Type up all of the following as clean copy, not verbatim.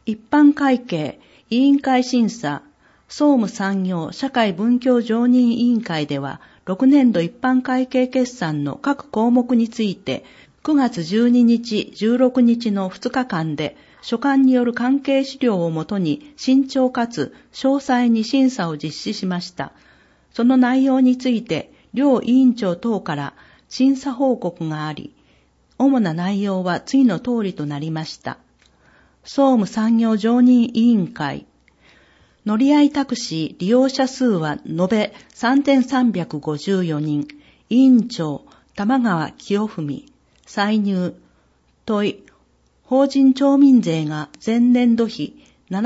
一般会計委員会審査、総務産業社会文教常任委員会では、6年度一般会計決算の各項目について、9月12日、16日の2日間で、所管による関係資料をもとに慎重かつ詳細に審査を実施しました。その内容について、両委員長等から審査報告があり、主な内容は次の通りとなりました。総務産業常任委員会。乗合タクシー利用者数は延べ3354人。委員長、玉川清文。歳入。問い。法人町民税が前年度比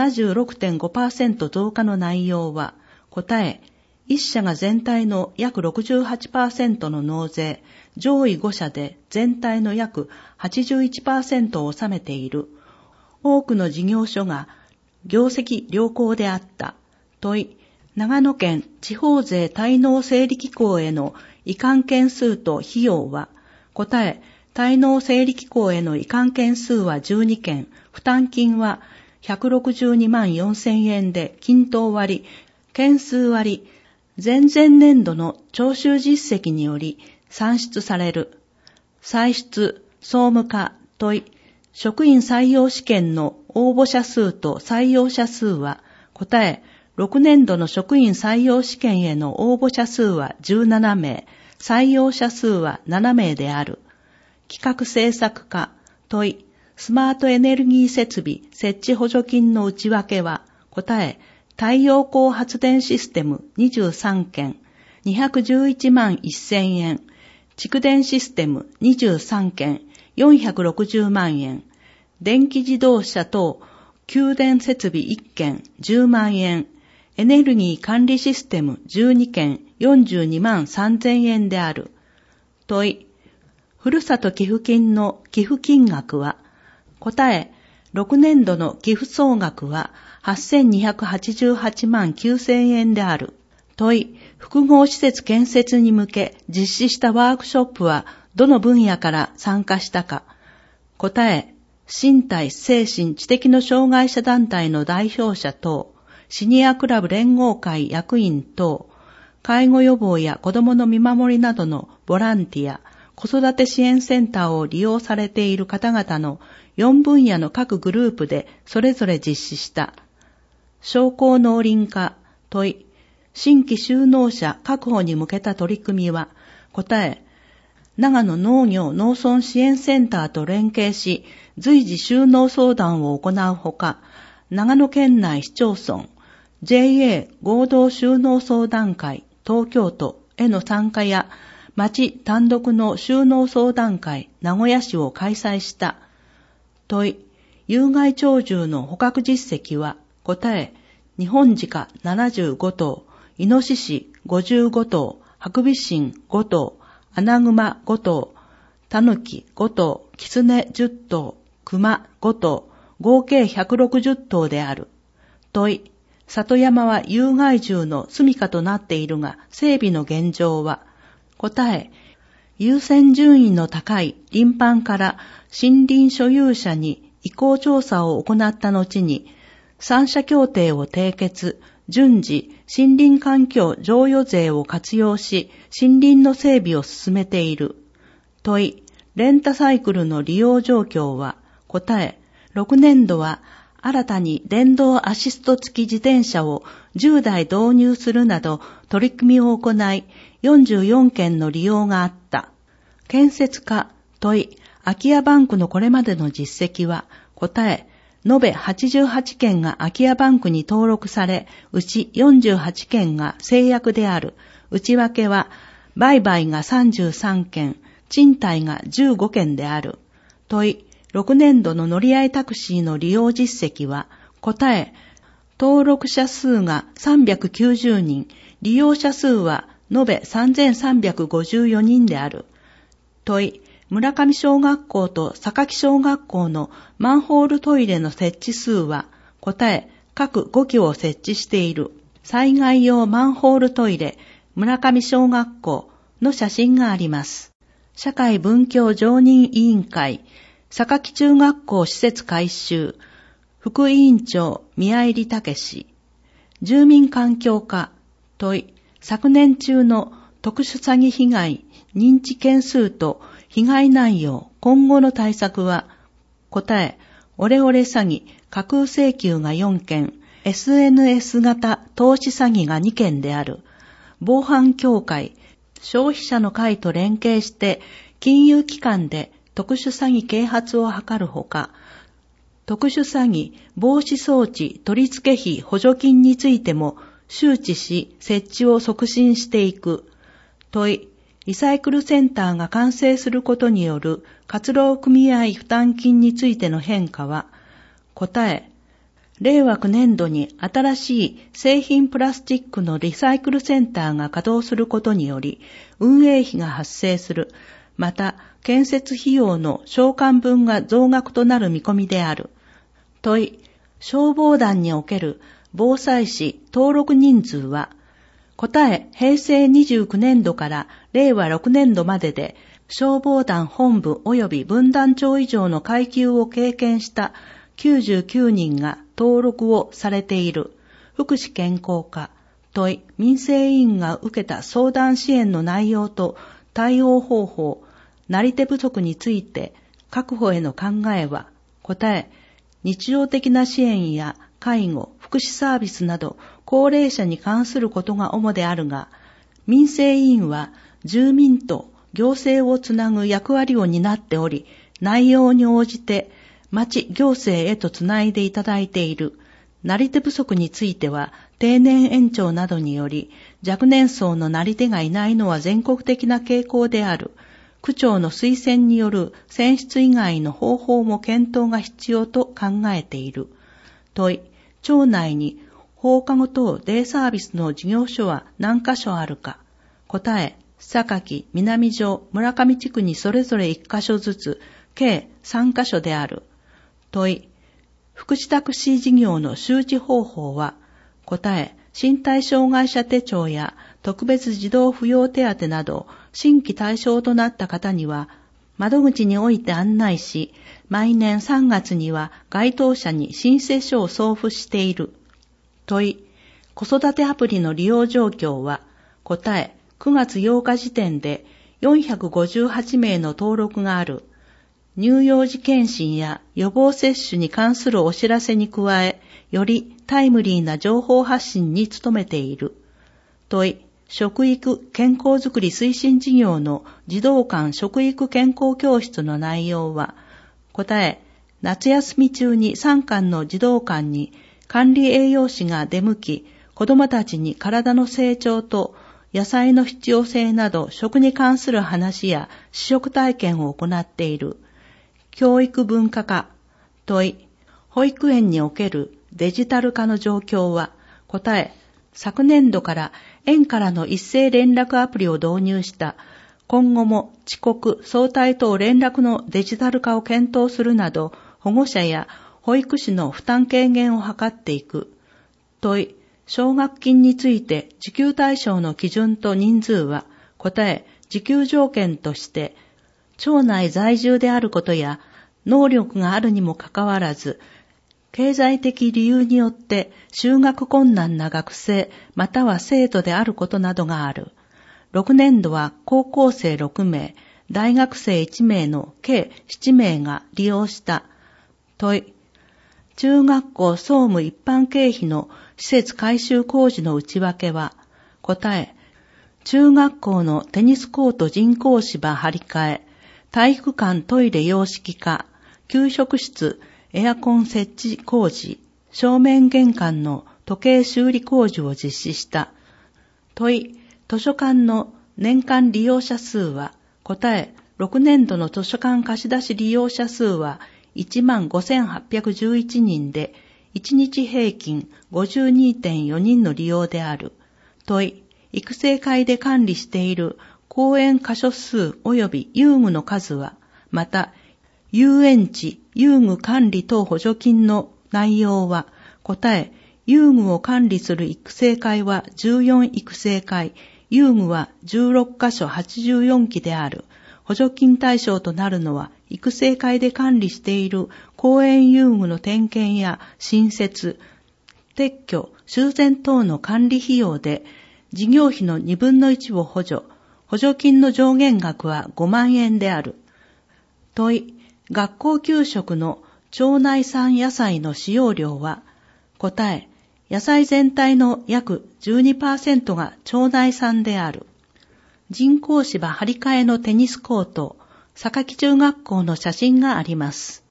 76.5% 増加の内容は、答え。一社が全体の約 68% の納税、上位5社で全体の約 81% を収めている。多くの事業所が業績良好であった。問い。長野県地方税滞納整理機構への移管件数と費用は、答え。滞納整理機構への移管件数は12件、負担金は162万4000円で均等割、件数割、前々年度の徴収実績により算出される。歳出、総務課、問い。職員採用試験の応募者数と採用者数は、答え。6年度の職員採用試験への応募者数は17名、採用者数は7名である。企画政策課、問い。スマートエネルギー設備設置補助金の内訳は、答え。太陽光発電システム23件、211万1000円。蓄電システム23件、460万円。電気自動車等、給電設備1件、10万円。エネルギー管理システム12件、42万3000円である。問い。ふるさと寄付金の寄付金額は、答え。6年度の寄付総額は8288万9000円である。問い。複合施設建設に向け実施したワークショップはどの分野から参加したか。答え。身体、精神、知的の障害者団体の代表者等、シニアクラブ連合会役員等、介護予防や子どもの見守りなどのボランティア、子育て支援センターを利用されている方々の4分野の各グループでそれぞれ実施した。商工農林課、問い。新規就農者確保に向けた取り組みは、答え。長野農業農村支援センターと連携し、随時就農相談を行うほか、長野県内市町村、JA 合同就農相談会東京都への参加や、町単独の就農相談会名古屋市を開催した。問い。有害鳥獣の捕獲実績は、答え。ニホンジカ75頭、イノシシ55頭、ハクビシン5頭、アナグマ5頭、タヌキ5頭、キツネ10頭、クマ5頭、合計160頭である。問い。里山は有害獣の住処となっているが、整備の現状は、答え。優先順位の高い林班から森林所有者に意向調査を行った後に、三者協定を締結、順次森林環境譲与税を活用し、森林の整備を進めている。問い。レンタサイクルの利用状況は、答え。6年度は新たに電動アシスト付き自転車を10台導入するなど取り組みを行い、44件の利用があった。建設課、問い。空き家バンクのこれまでの実績は、答え。延べ88件が空き家バンクに登録され、うち48件が成約である。内訳は、売買が33件、賃貸が15件である。問い。6年度の乗合タクシーの利用実績は、答え。登録者数が390人、利用者数は延べ3354人である。問い。村上小学校と榊小学校のマンホールトイレの設置数は、答え。各5基を設置している。災害用マンホールトイレ、村上小学校の写真があります。社会文教常任委員会、榊中学校施設改修、 副委員長宮入武。住民環境課問い、昨年中の特殊詐欺被害認知件数と被害内容、今後の対策は、答え、オレオレ詐欺、架空請求が4件、SNS 型投資詐欺が2件である。防犯協会、消費者の会と連携して、金融機関で特殊詐欺啓発を図るほか、特殊詐欺防止装置取付費補助金についても周知し設置を促進していく。問い、リサイクルセンターが完成することによる活労組合負担金についての変化は、答え、令和9年度に新しい製品プラスチックのリサイクルセンターが稼働することにより運営費が発生する。また、建設費用の償還分が増額となる見込みである。問い、消防団における防災士登録人数は、答え、平成29年度から令和6年度までで、消防団本部及び分団長以上の階級を経験した99人が登録をされている。福祉健康課問い、民生委員が受けた相談支援の内容と対応方法、なり手不足について確保への考えは、答え、日常的な支援や介護、福祉サービスなど高齢者に関することが主であるが、民生委員は住民と行政をつなぐ役割を担っており、内容に応じて町行政へとつないでいただいている。なり手不足については定年延長などにより若年層のなり手がいないのは全国的な傾向である。区長の推薦による選出以外の方法も検討が必要と考えている。問い、町内に放課後等デイサービスの事業所は何カ所あるか。答え、榊、南城、村上地区にそれぞれ1カ所ずつ、計3カ所である。問い、福祉タクシー事業の周知方法は、答え、身体障害者手帳や特別児童扶養手当など新規対象となった方には窓口において案内し、毎年3月には該当者に申請書を送付している。問い、子育てアプリの利用状況は、答え、9月8日時点で458名の登録がある。乳幼児検診や予防接種に関するお知らせに加え、よりタイムリーな情報発信に努めている。問い、食育健康づくり推進事業の児童館食育健康教室の内容は、答え、夏休み中に3館の児童館に管理栄養士が出向き、子どもたちに体の成長と野菜の必要性など食に関する話や試食体験を行っている。教育文化課問い、保育園におけるデジタル化の状況は、答え、昨年度から園からの一斉連絡アプリを導入した。今後も遅刻、早退等連絡のデジタル化を検討するなど、保護者や保育士の負担軽減を図っていく。問い、奨学金について受給対象の基準と人数は、答え、受給条件として、町内在住であることや、能力があるにもかかわらず、経済的理由によって就学困難な学生または生徒であることなどがある。6年度は高校生6名、大学生1名の計7名が利用した。問い、中学校総務一般経費の施設改修工事の内訳は、答え、中学校のテニスコート人工芝張り替え、体育館トイレ洋式化、給食室エアコン設置工事、正面玄関の時計修理工事を実施した。問い、図書館の年間利用者数は、答え、6年度の図書館貸し出し利用者数は 15,811 人で、1日平均 52.4 人の利用である。問い、育成会で管理している公園箇所数及び遊具の数は、また、遊園地、遊具管理等補助金の内容は、答え、遊具を管理する育成会は14育成会、遊具は16カ所84基である。補助金対象となるのは、育成会で管理している公園遊具の点検や新設、撤去、修繕等の管理費用で、事業費の2分の1を補助金の上限額は5万円である。問い、学校給食の町内産野菜の使用量は、答え、野菜全体の約 12% が町内産である。人工芝張り替えのテニスコート、坂木中学校の写真があります。